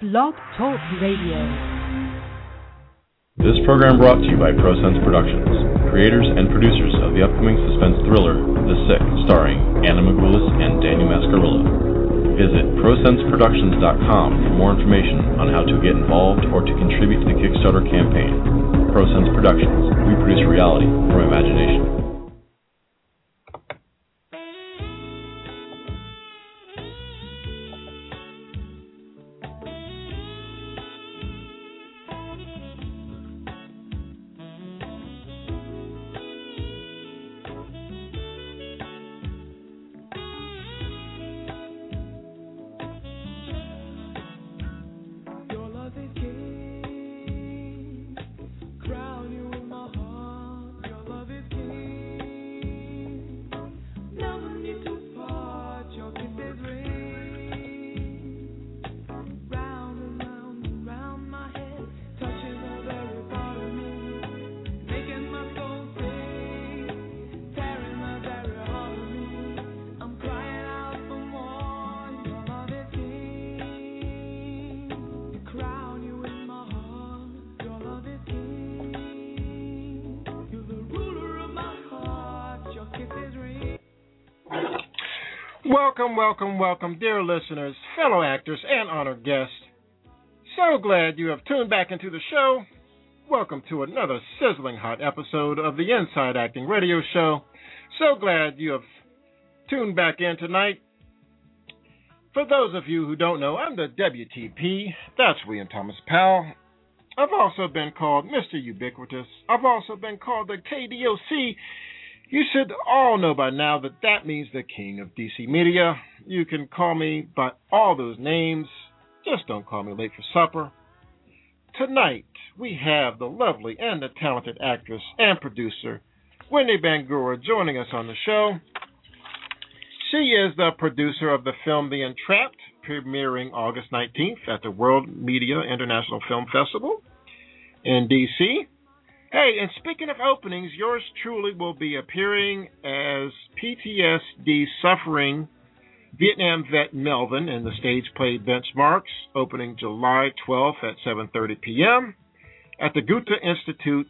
Blog Talk Radio. This program brought to you by ProSense Productions, creators and producers of the upcoming suspense thriller, The Sick, starring Anna Magoulas and Daniel Mascarilla. Visit ProSenseProductions.com for more information on how to get involved or to contribute to the Kickstarter campaign. ProSense Productions, we produce reality from imagination. Welcome, dear listeners, fellow actors, and honored guests. So glad you have tuned back into the show. Welcome to another sizzling hot episode of the Inside Acting Radio Show. So glad you have tuned back in tonight. For those of you who don't know, I'm the WTP. That's William Thomas Powell. I've also been called Mr. Ubiquitous. I've also been called the KDOC. You should all know by now that that means the king of DC media. You can call me by all those names. Just don't call me late for supper. Tonight, we have the lovely and the talented actress and producer, Wendy Bangura, joining us on the show. She is the producer of the film The Entrapped, premiering August 19th at the World Media International Film Festival in DC. Hey, and speaking of openings, yours truly will be appearing as PTSD-suffering Vietnam vet Melvin in the stage play Benchmarks, opening July 12th at 7:30 p.m. at the Goethe Institute,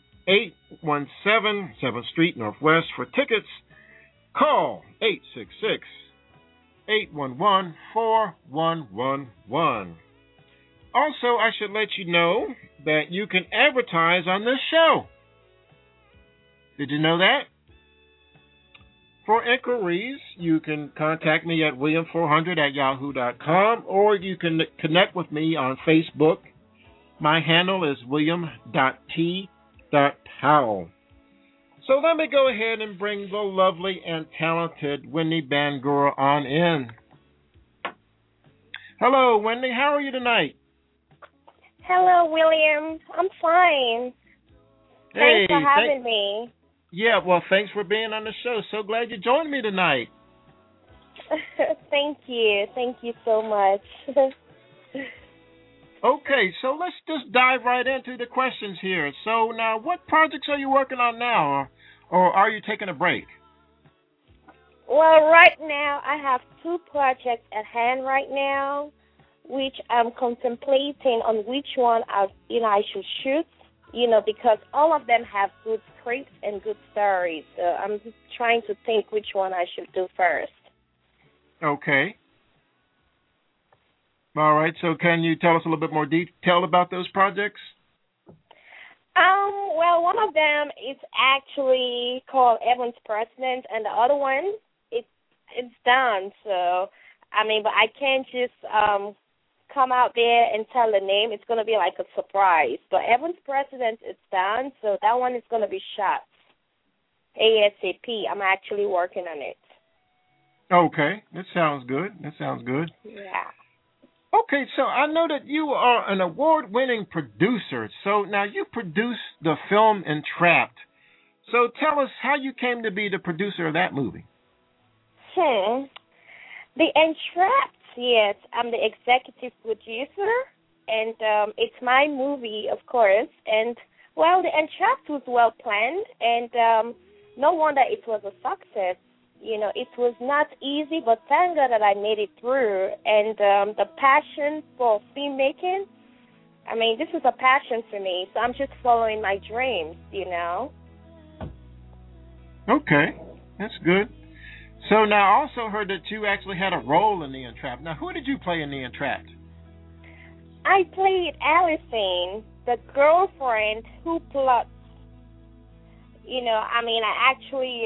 817 7th Street Northwest. For tickets, call 866-811-4111. Also, I should let you know that you can advertise on this show. Did you know that? For inquiries, you can contact me at william400@yahoo.com, or you can connect with me on Facebook. My handle is william.t.powell. So let me go ahead and bring the lovely and talented Wendy Bangura on in. Hello, Wendy. How are you tonight? Hello, William. I'm fine. Thanks for having me. Yeah, well, thanks for being on the show. So glad you joined me tonight. Thank you. Thank you so much. Okay, so let's just dive right into the questions here. So now, what projects are you working on now, or are you taking a break? Well, right now, I have two projects at hand right now, which I'm contemplating on which one I should shoot, because all of them have good scripts and good stories. So I'm just trying to think which one I should do first. Okay. All right, so can you tell us a little bit more detail about those projects? Well, one of them is actually called Evan's President, and the other one, it's done. So, but I can't just come out there and tell the name. It's going to be like a surprise. But Evan's President is done, so that one is going to be shot ASAP. I'm actually working on it. Okay, that sounds good. Yeah. Okay, so I know that you are an award-winning producer. So now you produced the film Entrapped. So tell us how you came to be the producer of that movie. The Entrapped, yes, I'm the executive producer, and it's my movie, of course. And, well, The Entrapped was well planned, and no wonder it was a success. It was not easy, but thank God that I made it through. And the passion for filmmaking, this is a passion for me, so I'm just following my dreams. Okay, that's good. So now I also heard that you actually had a role in The Entrapped. Now, who did you play in The Entrapped? I played Allison, the girlfriend who plots. I actually,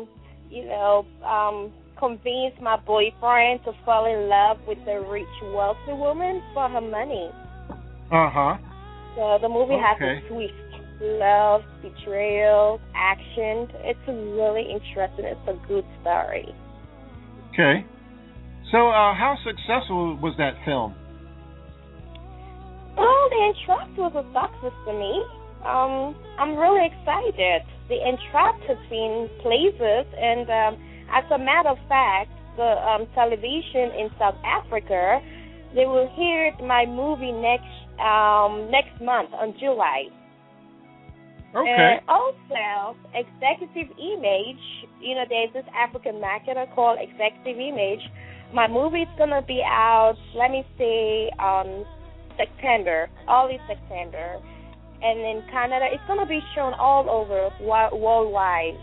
convinced my boyfriend to fall in love with a rich, wealthy woman for her money. Uh-huh. So the movie has a twist. Love, betrayal, action. It's really interesting. It's a good story. Okay. So how successful was that film? Well, The Entrapped was a success to me. I'm really excited. The Entrapped has been places, and as a matter of fact, the television in South Africa, they will hear my movie next month on July. Okay. And also, Executive Image, there's this African marketer called Executive Image. My movie is going to be out, let me say, September, early September. And in Canada, it's going to be shown all over, worldwide,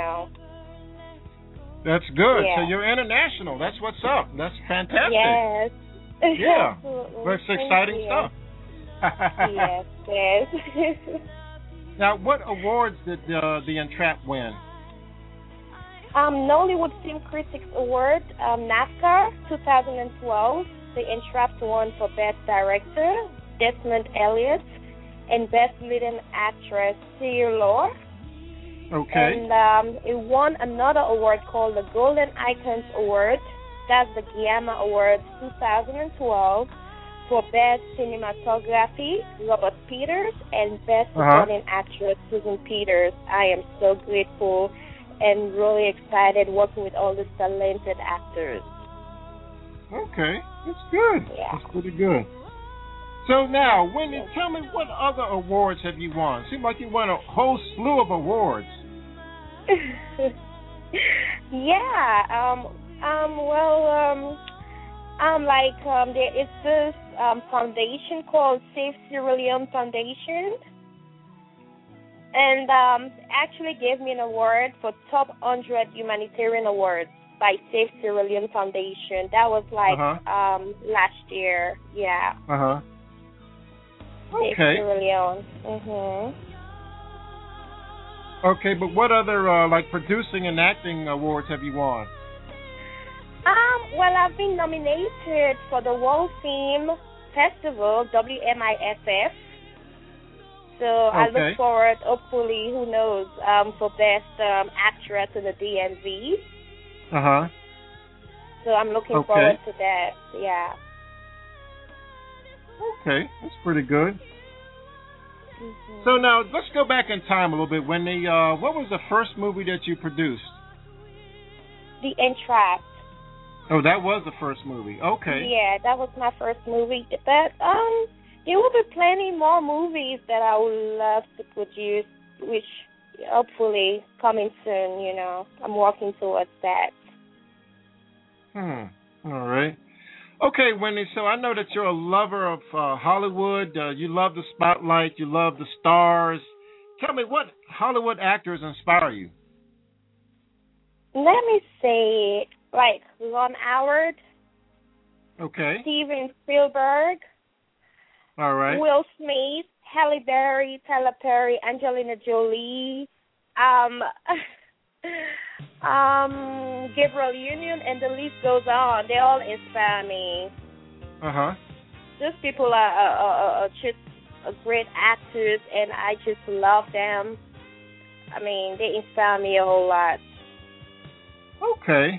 That's good. Yeah. So you're international. That's what's up. That's fantastic. Yes. Yeah. Absolutely. That's exciting stuff. Yes. Now, what awards did The Entrapped win? Nollywood Film Critics Award, NASCAR 2012. The Entrapped won for Best Director, Desmond Elliott, and Best Leading Actress, Sierra Lore. Okay. And it won another award called the Golden Icons Award. That's the Guiama Award 2012 for Best Cinematography, Robert Peters, and Best Supporting Actress, Susan Peters. I am so grateful and really excited working with all these talented actors. Okay, that's good. Yeah. That's pretty good. So now, Wendy, tell me, what other awards have you won? Seems like you won a whole slew of awards. Yeah. There is this foundation called Save Sierra Leone Foundation, and actually gave me an award for Top 100 Humanitarian Awards by Save Sierra Leone Foundation. That was last year. Yeah. Okay. Save Sierra Leone. Okay, but what other producing and acting awards have you won? Well, I've been nominated for the World Film Festival, WMIFF. So I look forward, hopefully, who knows, for Best Actress in the DMV. So I'm looking forward to that, yeah. Okay, that's pretty good. So now, let's go back in time a little bit. Wendy, what was the first movie that you produced? The Entrapped. Oh, that was the first movie. Okay. Yeah, that was my first movie. But there will be plenty more movies that I would love to produce, which hopefully coming soon, I'm working towards that. All right. Okay, Wendy, so I know that you're a lover of Hollywood. You love the spotlight. You love the stars. Tell me, what Hollywood actors inspire you? Let me say, Ron Howard. Okay. Steven Spielberg. All right. Will Smith, Halle Berry, Tyler Perry, Angelina Jolie, Gabriel Union, and the list goes on. They all inspire me. Those people are just great actors, and I just love them. They inspire me a whole lot. Okay.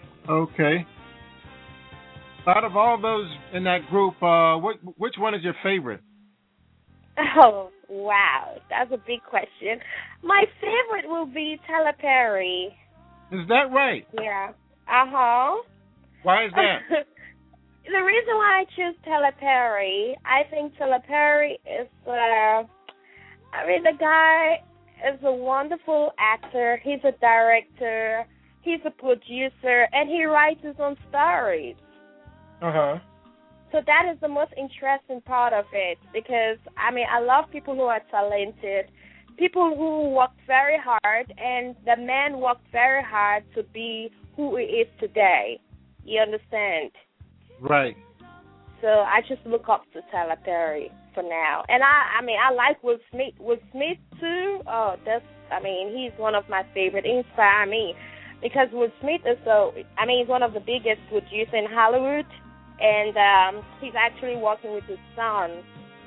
Out of all those in that group, which one is your favorite? Oh, wow. That's a big question. My favorite will be Tyler Perry. Is that right? Yeah. Why is that? The reason why I choose Tyler Perry, I think Tyler Perry is, the guy is a wonderful actor. He's a director. He's a producer, and he writes his own stories. Uh-huh. So that is the most interesting part of it because, I mean, I love people who are talented, people who work very hard, and the man worked very hard to be who he is today. You understand? Right. So I just look up to Tyler Perry for now. And I mean, I like Will Smith. Will Smith, too, he's one of my favorite. He inspires me because Will Smith is he's one of the biggest producers in Hollywood. And he's actually working with his son.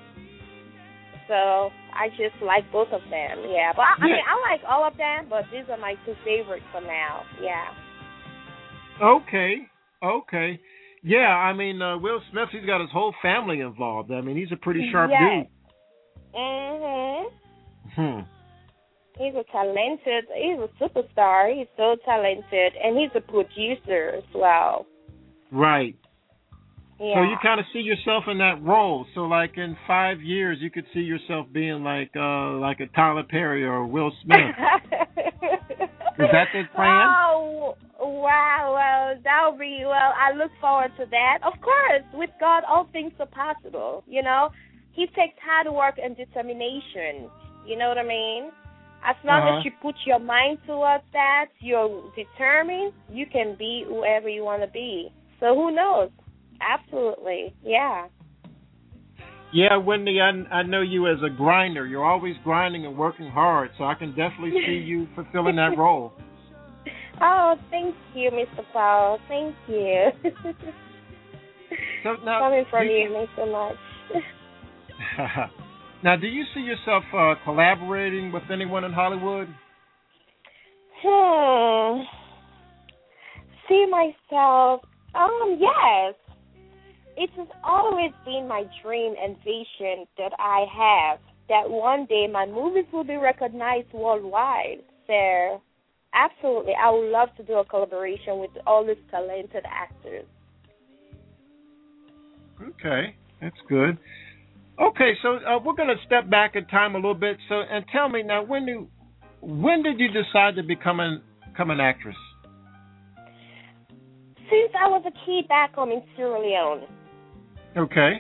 So I just like both of them, yeah. But I mean, I like all of them, but these are my two favorites for now, yeah. Okay. Yeah, I mean, Will Smith, he's got his whole family involved. I mean, he's a pretty sharp dude. He's a superstar. He's so talented, and he's a producer as well. Right. Yeah. So you kind of see yourself in that role. So, like in 5 years, you could see yourself being like a Tyler Perry or Will Smith. Is that the plan? Oh, wow. Well, that would be, I look forward to that. Of course, with God, all things are possible, you know. He takes hard work and determination, you know what I mean? As long as you put your mind towards that, you're determined, you can be whoever you want to be. So who knows? Absolutely, yeah. Yeah, Wendy, I know you as a grinder. You're always grinding and working hard, so I can definitely see you fulfilling that role. Oh, thank you, Mr. Paul. Thank you. So now, coming from you means so much. Now, do you see yourself collaborating with anyone in Hollywood? See myself? Yes. It has always been my dream and vision that I have that one day my movies will be recognized worldwide. So, absolutely, I would love to do a collaboration with all these talented actors. Okay, that's good. Okay, so we're going to step back in time a little bit. So, and tell me now, when did you decide to become an actress? Since I was a kid back home in Sierra Leone. Okay.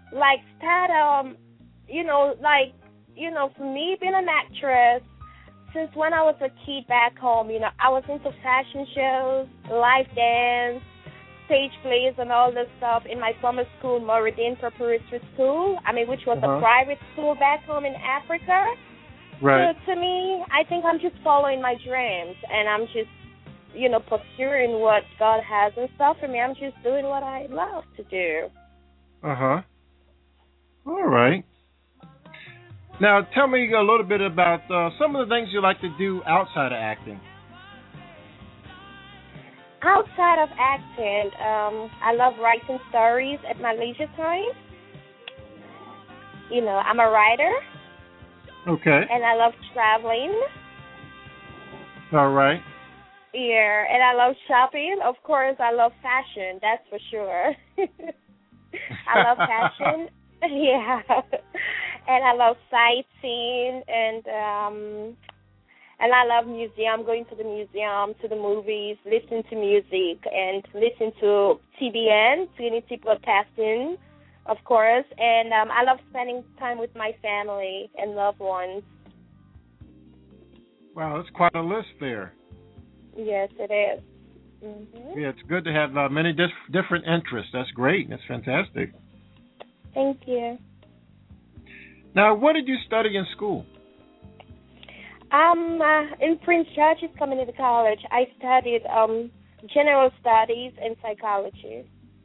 For me being an actress, since when I was a kid back home, I was into fashion shows, live dance, stage plays, and all this stuff in my summer school, Moradin Preparatory School, which was a private school back home in Africa. Right. So to me, I think I'm just following my dreams, and I'm just, pursuing what God has in store for me. I'm just doing what I love to do. Uh-huh. All right. Now, tell me a little bit about some of the things you like to do outside of acting. Outside of acting, I love writing stories at my leisure time. I'm a writer. Okay. And I love traveling. All right. Yeah, and I love shopping. Of course, I love fashion. That's for sure. I love fashion. Yeah. And I love sightseeing and I love museum, going to the museum, to the movies, listening to music, and listening to TBN, Trinity Broadcasting, of course. And I love spending time with my family and loved ones. Wow, that's quite a list there. Yes, it is. Mm-hmm. Yeah, it's good to have many different interests. That's great. That's fantastic. Thank you. Now, what did you study in school? In Prince George's Community College, I studied general studies and psychology.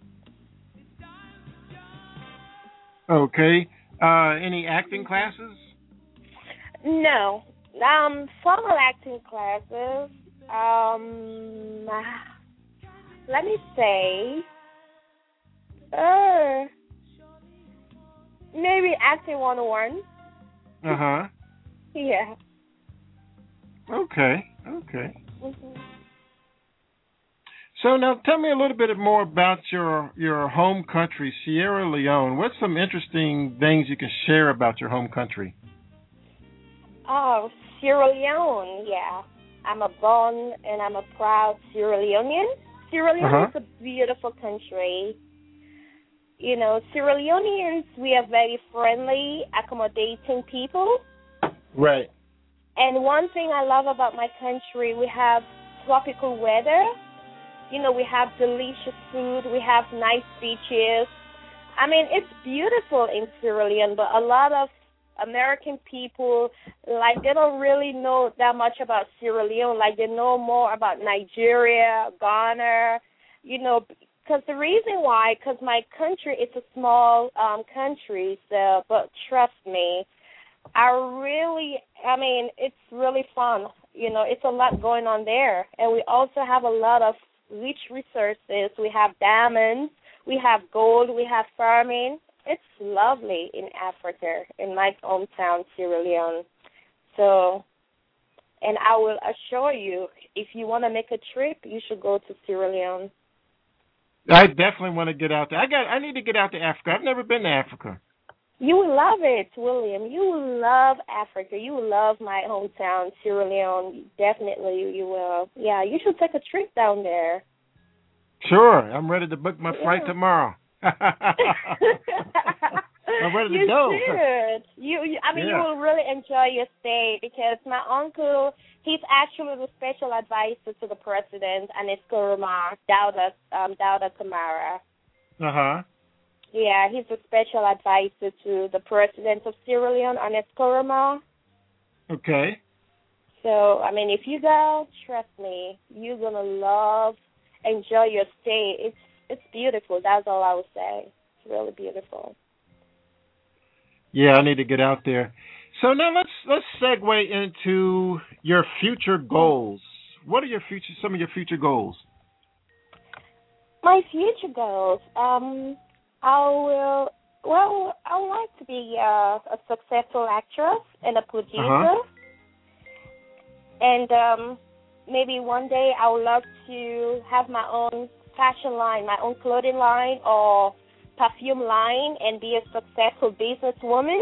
Okay. Any acting classes? No. Formal acting classes. Let me say, maybe acting 101. Uh-huh. Yeah. Okay. Mm-hmm. So now tell me a little bit more about your home country, Sierra Leone. What's some interesting things you can share about your home country? Oh, Sierra Leone, yeah. I'm a born and I'm a proud Sierra Leonean. Sierra Leone is a beautiful country. You know, Sierra Leoneans, we are very friendly, accommodating people. Right. And one thing I love about my country, we have tropical weather. You know, we have delicious food. We have nice beaches. I mean, it's beautiful in Sierra Leone, but a lot of American people, like, they don't really know that much about Sierra Leone. Like, they know more about Nigeria, Ghana, you know, because the reason why, because my country is a small country, so, but trust me, it's really fun. You know, it's a lot going on there. And we also have a lot of rich resources. We have diamonds, we have gold, we have farming. It's lovely in Africa, in my hometown, Sierra Leone. So, and I will assure you, if you want to make a trip, you should go to Sierra Leone. I definitely want to get out there. I need to get out to Africa. I've never been to Africa. You will love it, William. You will love Africa. You will love my hometown, Sierra Leone. Definitely you will. Yeah, you should take a trip down there. Sure. I'm ready to book my flight tomorrow. I'm ready to go. You will really enjoy your stay because my uncle, he's actually the special advisor to the president and his Kuruma, Dauda Kamara. Yeah, he's a special advisor to the president of Sierra Leone, Ernest Koroma. Okay. So, I mean, if you go, trust me, you're going to enjoy your stay. It's beautiful. That's all I would say. It's really beautiful. Yeah, I need to get out there. So now let's segue into your future goals. What are some of your future goals? My future goals, I would like to be a successful actress and a producer. And maybe one day I would love to have my own fashion line, my own clothing line or perfume line and be a successful businesswoman.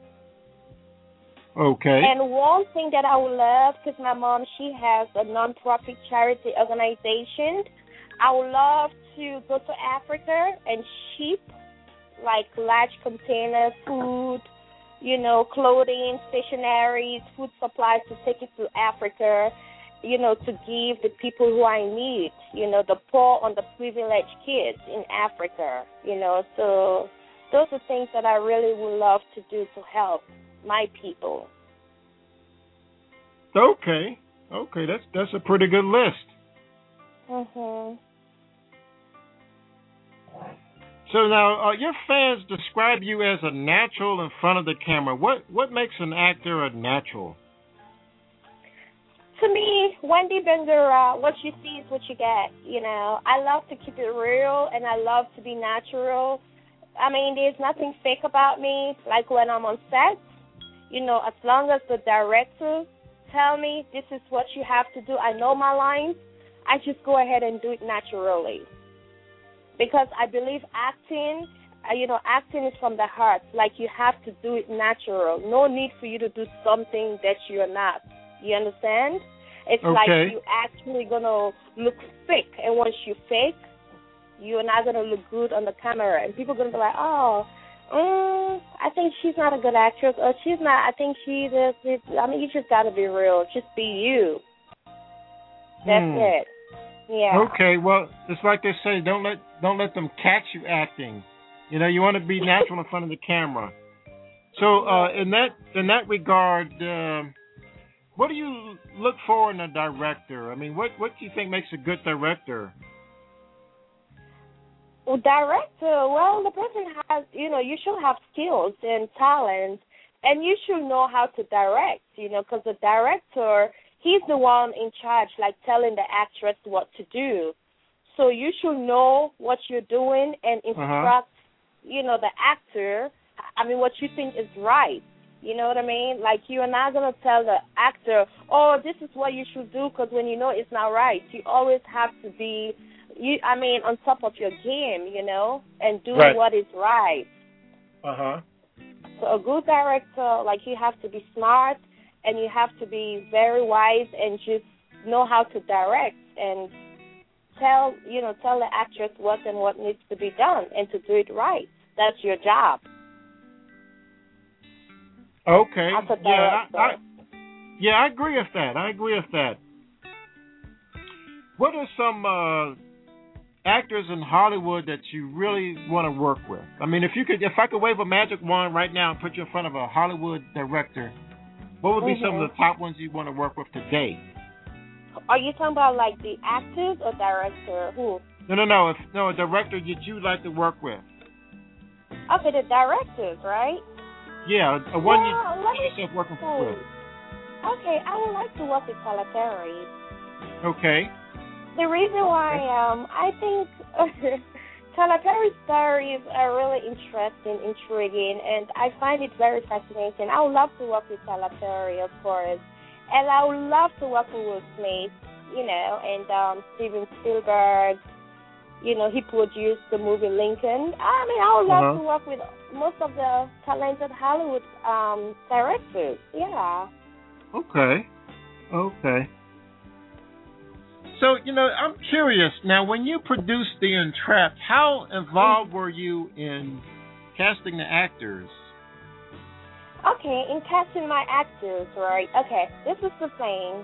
Okay. And one thing that I would love, because my mom, she has a non-profit charity organization, I would love to go to Africa and ship like large containers, food, you know, clothing, stationery, food supplies to take it to Africa, you know, to give the people who are in need, you know, the poor and the privileged kids in Africa, you know. So those are things that I really would love to do to help my people. Okay, that's a pretty good list. So now, your fans describe you as a natural in front of the camera. What makes an actor a natural? To me, Wendy Bendera, what you see is what you get. You know, I love to keep it real, and I love to be natural. I mean, there's nothing fake about me. Like when I'm on set, you know, as long as the director tell me this is what you have to do, I know my lines, I just go ahead and do it naturally. Because I believe acting, acting is from the heart. Like, you have to do it natural. No need for you to do something that you're not. You understand? It's like you actually going to look fake. And once you fake, you're not going to look good on the camera. And people are going to be like, I think she's not a good actress. Or she's not, I think she's, you just got to be real. Just be you. That's it. Yeah. Okay, well, it's like they say, don't let them catch you acting. You know, you want to be natural in front of the camera. So, in that regard, what do you look for in a director? I mean, what do you think makes a good director? Well, the person has, you should have skills and talent, and you should know how to direct, because the director, he's the one in charge, like telling the actress what to do. So you should know what you're doing and instruct, the actor, what you think is right. You know what I mean? Like, you are not going to tell the actor, this is what you should do, because when you know it's not right, you always have to be, on top of your game, and do what is right. So a good director, like, you have to be smart, and you have to be very wise and just know how to direct and tell the actress what and what needs to be done and to do it right. That's your job. Okay. As a director. I agree with that. What are some actors in Hollywood that you really want to work with? I mean, if I could wave a magic wand right now and put you in front of a Hollywood director, what would be some of the top ones you want to work with today? Are you talking about like the actors or director? Who? No, a director that you'd like to work with. Okay, the directors, right? Yeah, one you see yourself working with. Okay, I would like to work with Tyler Perry. Okay. The reason why I think Tyler Perry's stories are really interesting, intriguing, and I find it very fascinating. I would love to work with Tyler Perry, of course, and I would love to work with Will Smith, and Steven Spielberg. He produced the movie Lincoln. I mean, I would love to work with most of the talented Hollywood directors. Yeah. Okay. So, I'm curious. Now, when you produced The Entrapped, how involved were you in casting the actors? Okay, in casting my actors, right? Okay, this is the thing.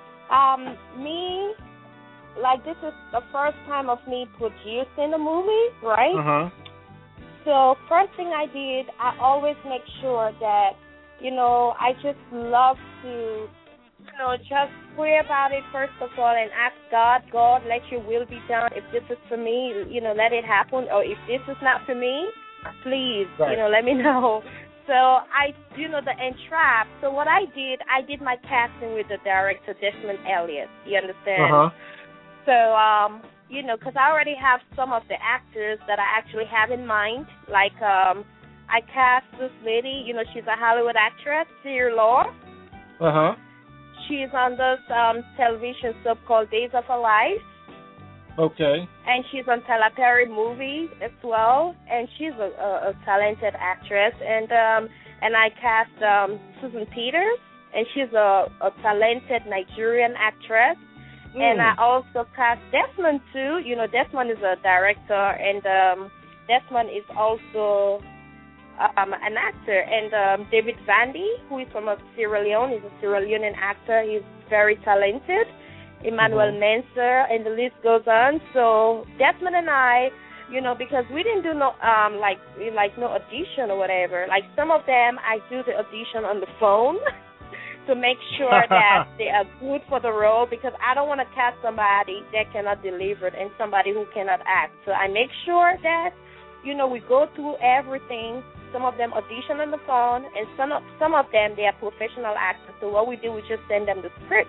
This is the first time of me producing a movie, right? So, first thing I did, I always make sure that, I just love to, just pray about it first of all and ask God, let your will be done. If this is for me, let it happen. Or if this is not for me, please, let me know. So the Entrapped. So what I did my casting with the director, Desmond Elliott. You understand? So, because I already have some of the actors that I actually have in mind. Like, I cast this lady, she's a Hollywood actress, Sierra Law. She's on this television soap called Days of Our Lives. Okay. And she's on Tyler Perry movies as well. And she's a talented actress. And I cast Susan Peters, and she's a talented Nigerian actress. And I also cast Desmond too. Desmond is a director, and Desmond is also an actor. And David Vandy, who is from Sierra Leone, is a Sierra Leonean actor. He's very talented. Emmanuel Menser, and the list goes on. So Desmond and I, because we didn't do no no audition or whatever. Like some of them, I do the audition on the phone to make sure that they are good for the role, because I don't want to cast somebody that cannot deliver and somebody who cannot act. So I make sure that, we go through everything. Some of them audition on the phone, and some of them, they are professional actors. So what we do, we just send them the script,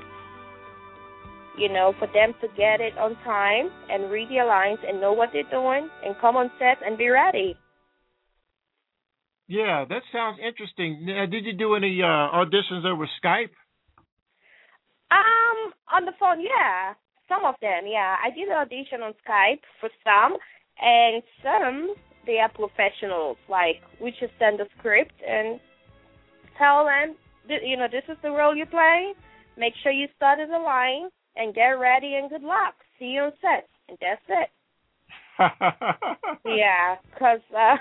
for them to get it on time and read their lines and know what they're doing and come on set and be ready. Yeah, that sounds interesting. Did you do any auditions over Skype? On the phone, yeah. Some of them, yeah. I did an audition on Skype for some, and some, they are professionals. Like, we just send the script and tell them, this is the role you play. Make sure you study the line and get ready and good luck. See you on set. And that's it. Yeah, because...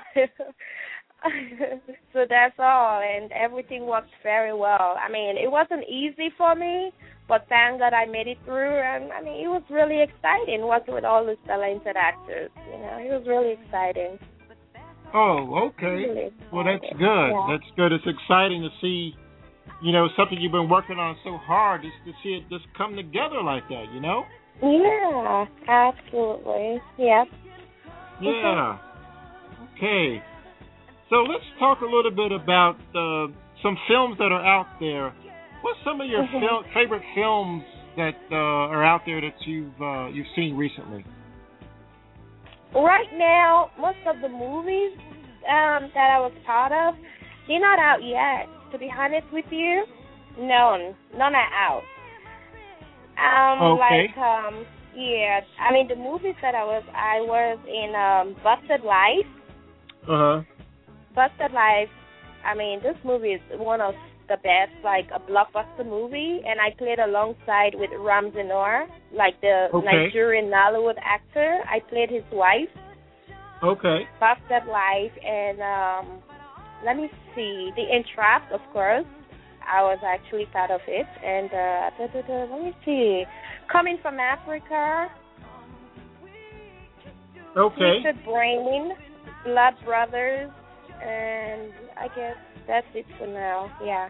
so that's all, and everything worked very well. I mean, it wasn't easy for me, but thank God I made it through, and I mean, it was really exciting working with all these talented actors. It was really exciting. Oh, okay. Really well, that's good. Yeah. That's good. It's exciting to see, something you've been working on so hard, is to see it just come together like that, Yeah, absolutely. Yep. Yeah. Okay. So let's talk a little bit about some films that are out there. What's some of your favorite films that are out there that you've seen recently? Right now, most of the movies that I was part of, they're not out yet. To be honest with you, none are out. Okay. Yeah. I mean, the movies that I was in Busted Life. Uh-huh. Busted Life, I mean, this movie is one of the best, like a blockbuster movie, and I played alongside with Ramsey Noor, like the Nigerian Nollywood actor. I played his wife. Okay. Bastard Life, and let me see, The Entrapped, of course. I was actually part of it, and let me see, Coming from Africa. Okay. Twisted Brain, Blood Brothers, and I guess that's it for now. Yeah.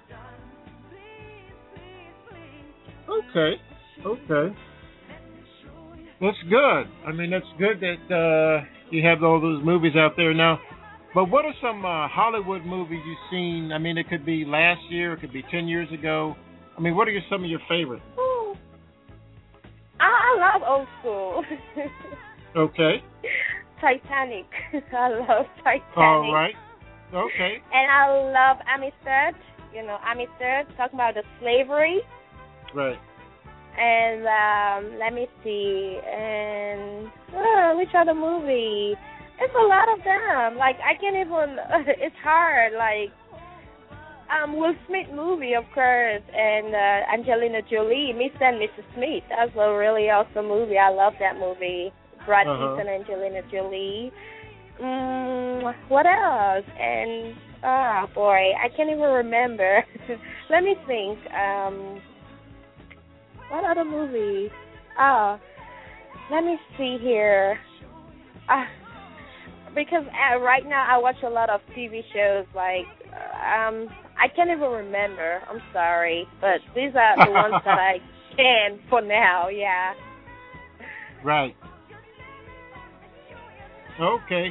Okay. That's good. I mean, that's good that you have all those movies out there now. But what are some Hollywood movies you've seen? I mean, it could be last year, it could be 10 years ago. I mean, what are some of your favorites? Ooh. I love old school. Okay. Titanic. I love Titanic. All right. Okay. And I love Amistad. You know, Amistad, talking about the slavery. Right. And let me see. And which other movie? It's a lot of them. Like, I can't even, it's hard. Like, Will Smith movie, of course, and Angelina Jolie, Mr. and Mrs. Smith. That's a really awesome movie. I love that movie. Brad Pitt and Angelina Jolie. What else? And, boy, I can't even remember. Let me think. What other movie? Let me see here. Because right now I watch a lot of TV shows, like, I can't even remember. I'm sorry. But these are the ones that I can for now, yeah. Right. Okay.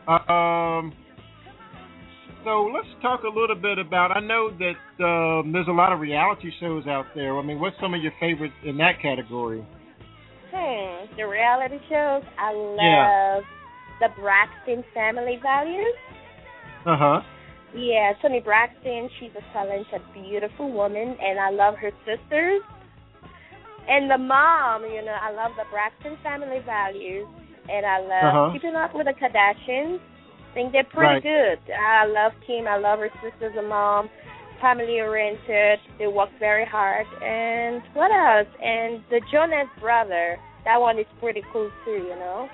So let's talk a little bit about, I know that there's a lot of reality shows out there. I mean, what's some of your favorites in that category? The reality shows, I love the Braxton Family Values. Yeah, Toni Braxton, she's a talented, beautiful woman, and I love her sisters. And the mom, you know, I love the Braxton Family Values, and I love Keeping Up with the Kardashians. I think they're pretty good. I love Kim. I love her sisters and mom. Family-oriented. They work very hard. And what else? And the Jonas brother, that one is pretty cool too, you know.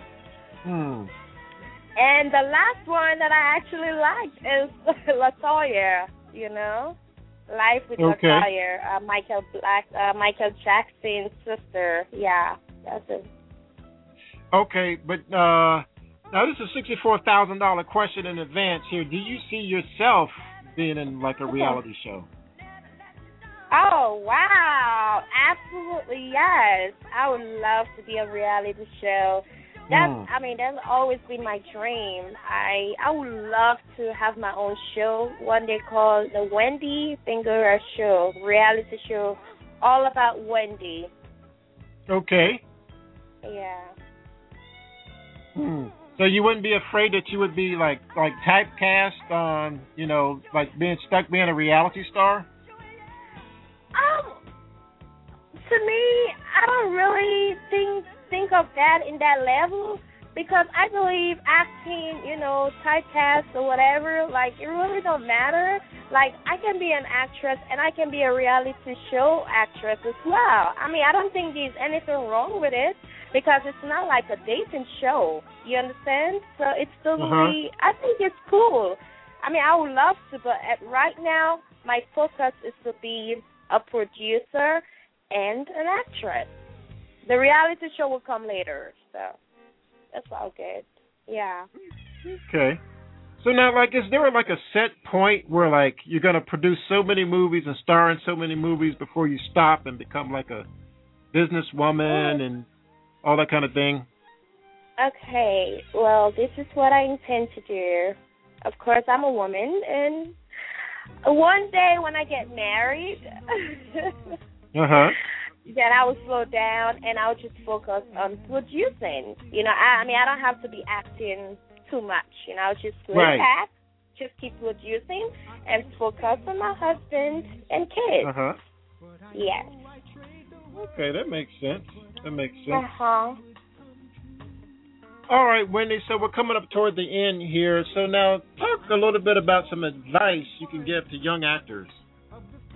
And the last one that I actually liked is LaToya, you know. Life with LaToya, Michael Jackson's sister. Yeah, that's it. Okay, but now this is a $64,000 question in advance here. Do you see yourself being in like a reality show? Oh, wow. Absolutely, yes. I would love to be a reality show. That's always been my dream. I would love to have my own show one day called the Wendy Finger Show, reality show, all about Wendy. Okay. Yeah. So you wouldn't be afraid that you would be like typecast on, you know, like being a reality star? To me, I don't really think of that in that level, because I believe acting, you know, typecast or whatever, like, it really don't matter. Like, I can be an actress and I can be a reality show actress as well. I mean, I don't think there's anything wrong with it, because it's not like a dating show. You understand? So it's still really, I think it's cool. I mean, I would love to, but right now, my focus is to be a producer and an actress. The reality show will come later, so that's all good. Yeah. Okay. So now, like, is there like a set point where like you're gonna produce so many movies and star in so many movies before you stop and become like a businesswoman and all that kind of thing? Okay. Well, this is what I intend to do. Of course, I'm a woman, and one day when I get married, then I will slow down and I'll just focus on producing. You know, I mean, I don't have to be acting too much. You know, I'll just lay back, just keep producing, and focus on my husband and kids. Yes. Okay, that makes sense. All right, Wendy, so we're coming up toward the end here. So now talk a little bit about some advice you can give to young actors.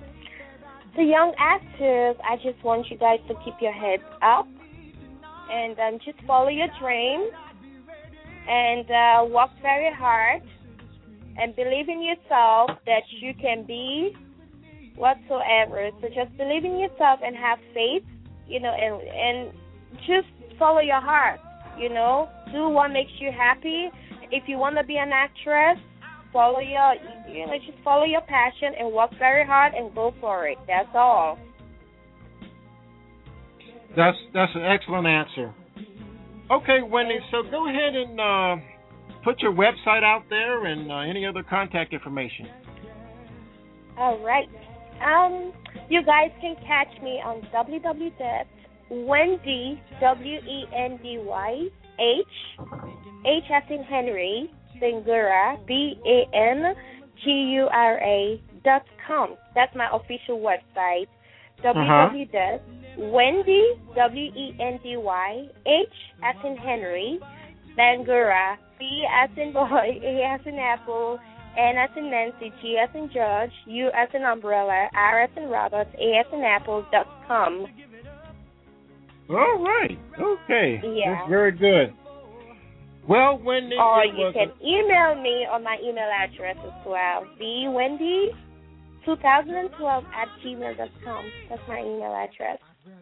the young actors, I just want you guys to keep your heads up and just follow your dreams and work very hard and believe in yourself that you can be whatsoever. So just believe in yourself and have faith, and just follow your heart, Do what makes you happy. If you want to be an actress, just follow your passion and work very hard and go for it. That's all. That's an excellent answer. Okay, Wendy, so go ahead and put your website out there and any other contact information. All right. You guys can catch me on www.wendy, WENDY, H as in Henry, Bangura, BANGURA.com. That's my official website. www.wendy, WENDY, H as in Henry, Bangura, B as in boy, A as in apple, N as in Nancy, G as in George, U as in umbrella, R as in Robert, A as in apple.com. All right. Okay. Yeah. That's very good. Well, Wendy, or you can email me on my email address as well, bwendy2012@gmail.com. That's my email address.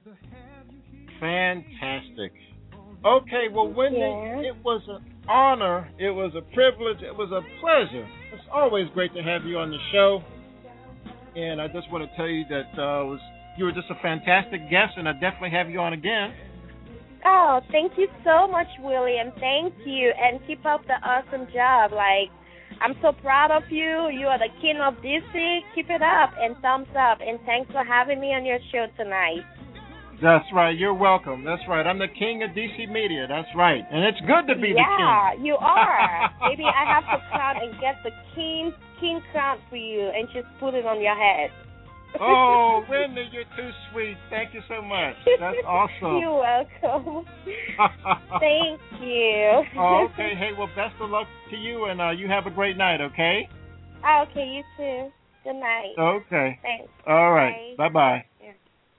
Fantastic. Okay, well, Wendy, It was an honor. It was a privilege. It was a pleasure. It's always great to have you on the show. And I just want to tell you that you were just a fantastic guest, and I definitely have you on again. Oh, thank you so much, William. Thank you. And keep up the awesome job. I'm so proud of you. You are the king of DC. Keep it up and thumbs up. And thanks for having me on your show tonight. That's right. You're welcome. That's right. I'm the king of DC media. That's right. And it's good to be the king. Yeah, you are. Maybe I have to crown and get the king crown for you and just put it on your head. Oh, Wendy, you're too sweet. Thank you so much. That's awesome. You're welcome. Thank you. Okay. Hey, well, best of luck to you, and you have a great night, okay? Okay, you too. Good night. Okay. Thanks. All right. Bye-bye. Yeah.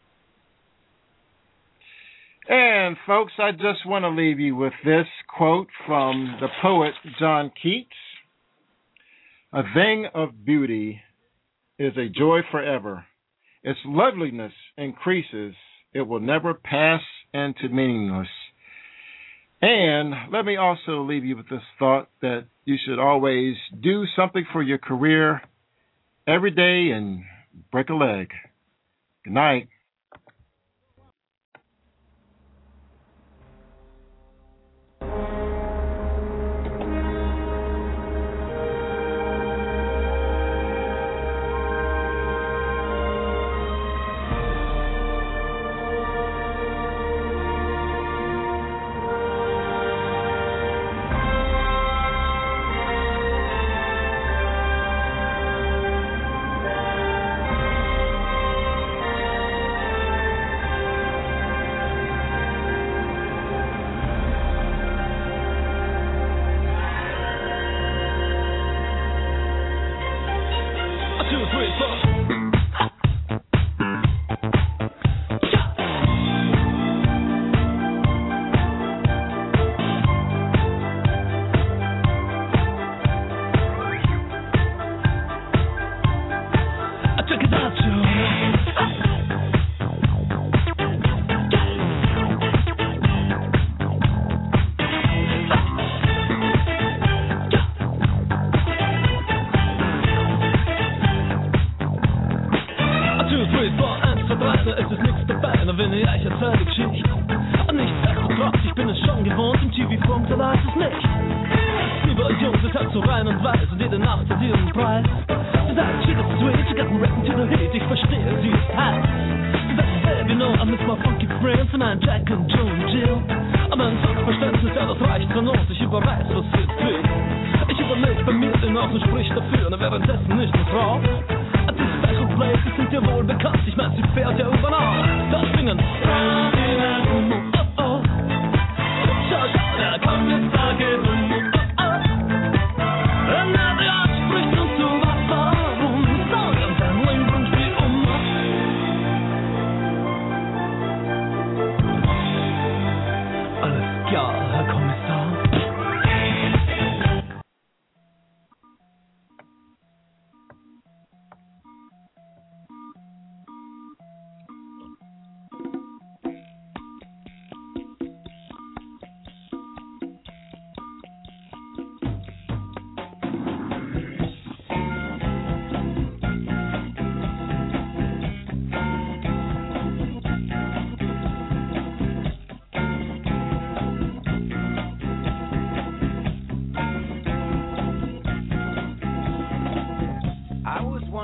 And, folks, I just want to leave you with this quote from the poet John Keats. A thing of beauty is a joy forever. Its loveliness increases. It will never pass into meaningless. And let me also leave you with this thought that you should always do something for your career every day and break a leg. Good night.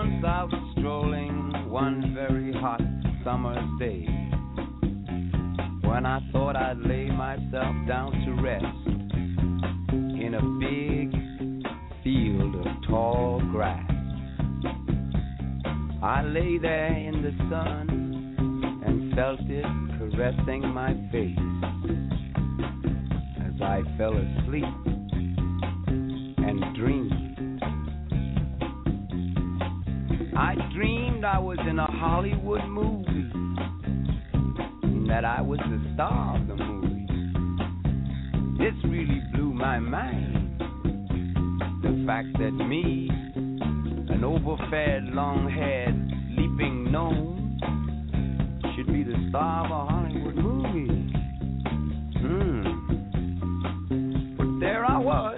once out strolling one very hot summer's day, when I thought I'd lay myself down to rest in a big field of tall grass. I lay there in the sun and felt it caressing my face as I fell asleep and dreamed. I dreamed I was in a Hollywood movie, and that I was the star of the movie. This really blew my mind, the fact that me, an overfed, long-haired, leaping gnome, should be the star of a Hollywood movie. But there I was,